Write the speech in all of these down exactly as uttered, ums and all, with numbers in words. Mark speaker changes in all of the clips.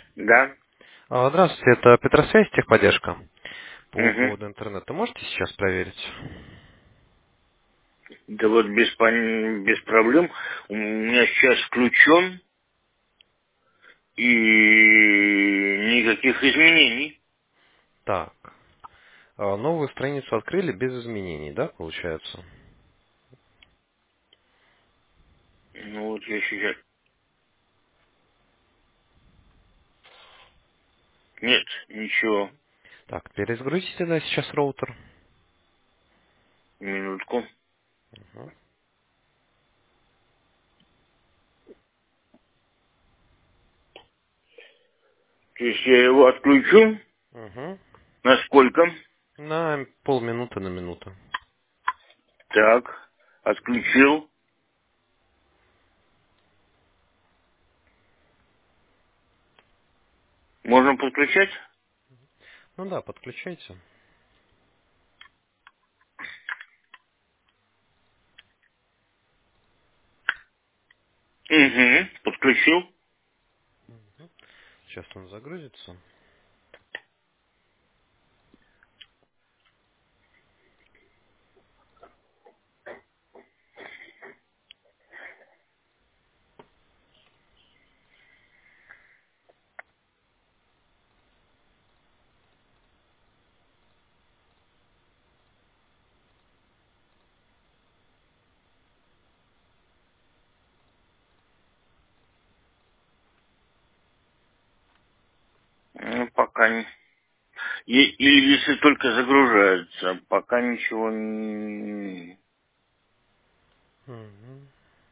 Speaker 1: Да.
Speaker 2: А, Здравствуйте, это Петросвязь, техподдержка по
Speaker 1: Угу.
Speaker 2: поводу интернета. Можете сейчас проверить?
Speaker 1: Да вот без, пон- без проблем. У меня сейчас включен и никаких изменений.
Speaker 2: Так. А, Новую страницу открыли без изменений, да, получается?
Speaker 1: Ну вот я сейчас... Нет, ничего.
Speaker 2: Так, перезагрузите тогда сейчас роутер.
Speaker 1: Минутку.
Speaker 2: Угу.
Speaker 1: То есть я его отключу.
Speaker 2: Угу.
Speaker 1: На сколько?
Speaker 2: На полминуты на минуту.
Speaker 1: Так. Отключил. Можно подключать?
Speaker 2: Ну да, подключайте.
Speaker 1: Угу. Подключил.
Speaker 2: Сейчас он загрузится.
Speaker 1: Ну, пока не... И- Или если только загружается. Пока ничего не...
Speaker 2: Угу.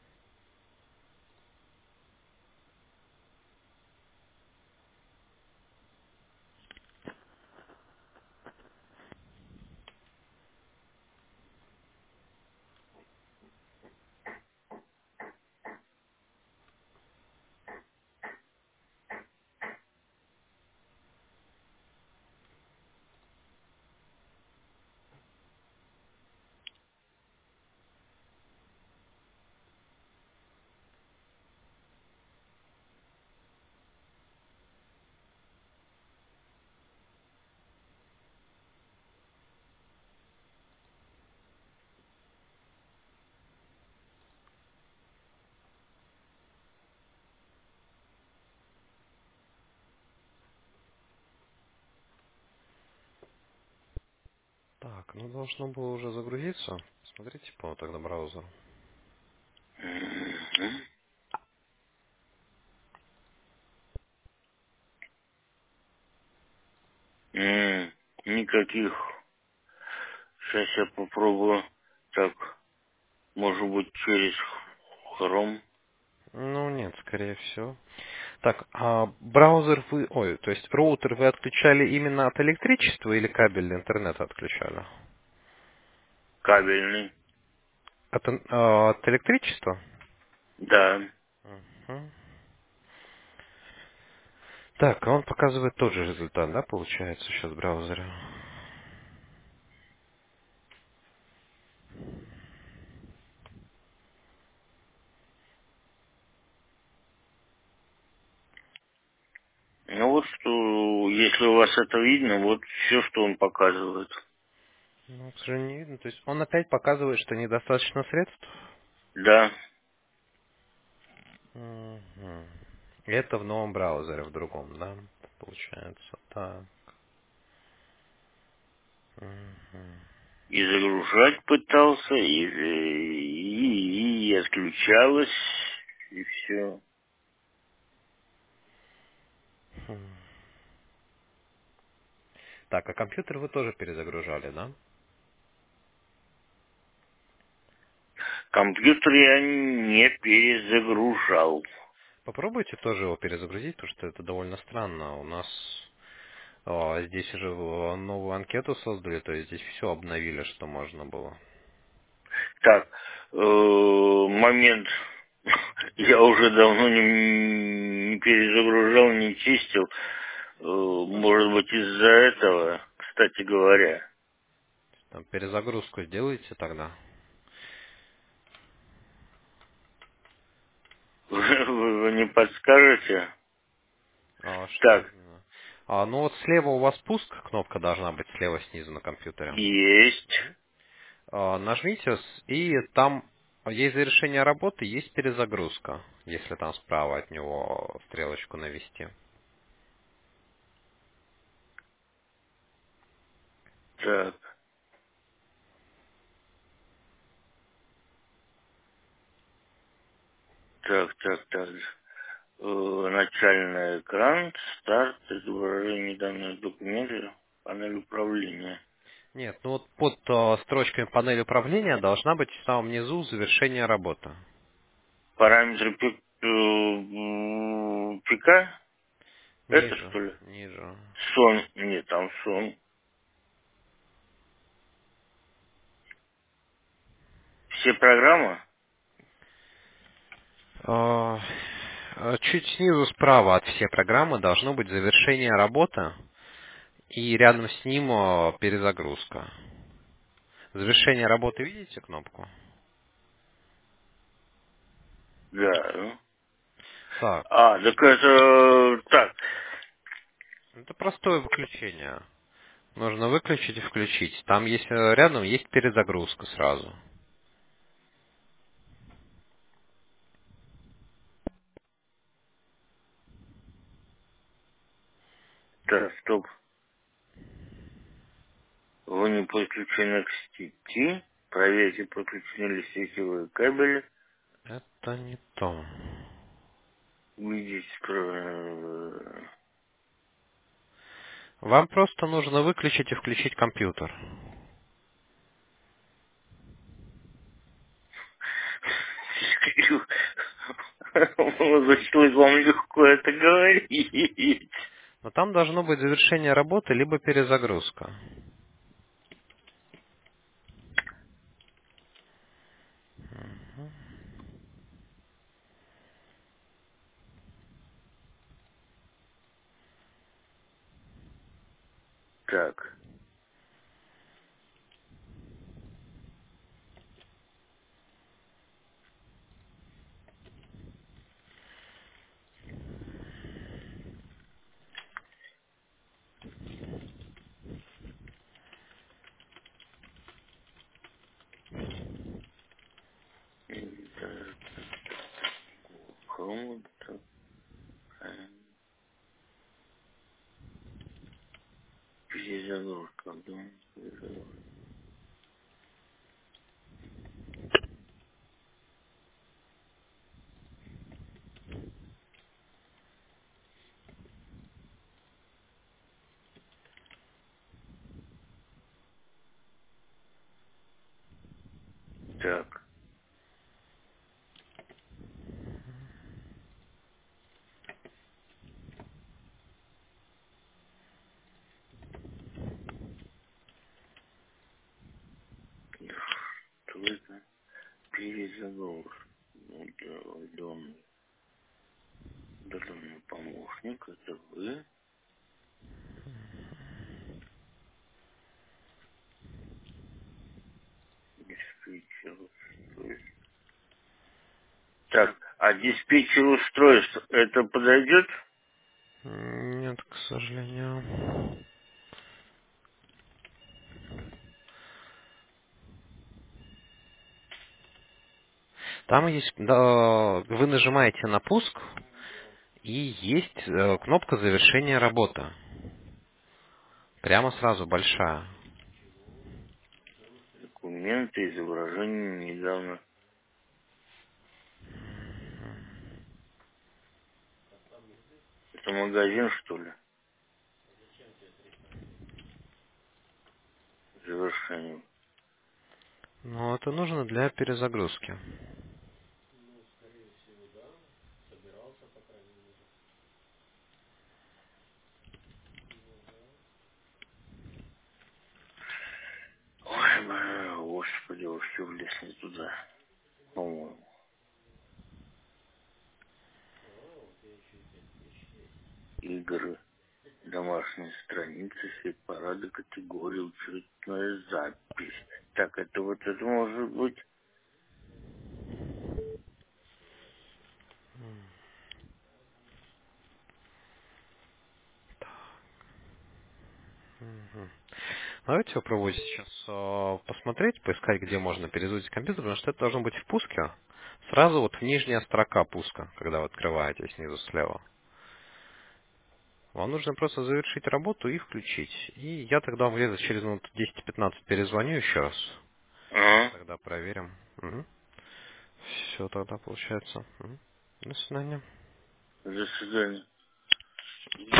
Speaker 2: Так, ну должно было уже загрузиться. Смотрите по тогда браузеру.
Speaker 1: Мгм. М, Никаких. Сейчас я попробую. Так, может быть, через хром.
Speaker 2: Ну нет, скорее всего. Так, а браузер вы, ой, то есть роутер вы отключали именно от электричества или кабель интернета отключали?
Speaker 1: Кабельный.
Speaker 2: От, ин- а, от электричества?
Speaker 1: Да.
Speaker 2: Мгм. Так, а он показывает тот же результат, да, получается, сейчас в браузере?
Speaker 1: Ну вот что, если у вас это видно, вот все, что он показывает.
Speaker 2: Ну, к сожалению, не видно. То есть он опять показывает, что недостаточно средств?
Speaker 1: Да.
Speaker 2: Мгм. И это в новом браузере, в другом, да, получается. Так. Мгм.
Speaker 1: И загружать пытался, и, и, и отключалось, и все.
Speaker 2: Хм. Так, а компьютер вы тоже перезагружали, да?
Speaker 1: Компьютер я не перезагружал.
Speaker 2: Попробуйте тоже его перезагрузить, потому что это довольно странно. У нас а, здесь уже э, новую анкету создали, то есть здесь все обновили, что можно было.
Speaker 1: Так, э, момент. Я уже давно не, не перезагружал, не чистил. Э, Может быть, из-за этого, кстати говоря.
Speaker 2: Там перезагрузку сделайте тогда.
Speaker 1: Вы, вы- вы не подскажете?
Speaker 2: А, что
Speaker 1: Так,
Speaker 2: именно? А, ну вот слева у вас пуск, кнопка должна быть слева снизу на компьютере.
Speaker 1: есть.
Speaker 2: А, нажмите, с- и там есть завершение работы, есть перезагрузка, если там справа от него стрелочку навести.
Speaker 1: Так, так, так, так. Э, начальный экран, старт, изображение данных документов, панель управления.
Speaker 2: Нет, ну вот под а, строчками панели управления должна быть в самом низу завершение работы.
Speaker 1: Параметры пи- э, м, ПК? Это
Speaker 2: Ниже,
Speaker 1: что ли?
Speaker 2: ниже.
Speaker 1: Сон. Нет, там сон. Все программы?
Speaker 2: А, а, чуть снизу справа от всей программы должно быть завершение работы, и рядом с ним а, перезагрузка. Завершение работы, видите кнопку?
Speaker 1: Да. Ну.
Speaker 2: Так,
Speaker 1: А, так это... Так,
Speaker 2: это простое выключение. Нужно выключить и включить. Там есть э, рядом есть перезагрузка сразу.
Speaker 1: так, стоп. Вы не подключены к сети. Проверьте, подключены ли сетевые кабели.
Speaker 2: Это не то.
Speaker 1: Увидите... э,
Speaker 2: Вам просто нужно выключить и включить компьютер.
Speaker 1: Значит, вам легко это говорить.
Speaker 2: Но там должно быть завершение работы, либо перезагрузка.
Speaker 1: Так. Chrome, так, э, перезагрузка, да, перезагрузка. Так, что это? Перезагрузка. Ну, да, удаленный, удаленный помощник, это вы. Диспетчер устройств. Так, а диспетчер устройств, это подойдет?
Speaker 2: Нет, к сожалению. Там есть, да, вы нажимаете на пуск, и есть э, кнопка завершения работы. Прямо сразу большая.
Speaker 1: Документы, изображение недавно. Это магазин, что ли? Завершение.
Speaker 2: Но это нужно для перезагрузки.
Speaker 1: Ой, бля, господи, вы все влезли туда, по-моему. Игры, домашние страницы, хит-парады, категории, учетная запись. Так, это вот это может быть...
Speaker 2: Мгм. Давайте попробуйте сейчас э, посмотреть, поискать, где можно перезагрузить компьютер, потому что это должно быть в пуске. Сразу вот в нижняя строка пуска, когда вы открываете снизу слева. Вам нужно просто завершить работу и включить. И я тогда вам где-то через минут десять-пятнадцать перезвоню еще раз.
Speaker 1: Ага.
Speaker 2: Тогда проверим. Все тогда получается. Мгм. До свидания.
Speaker 1: До свидания.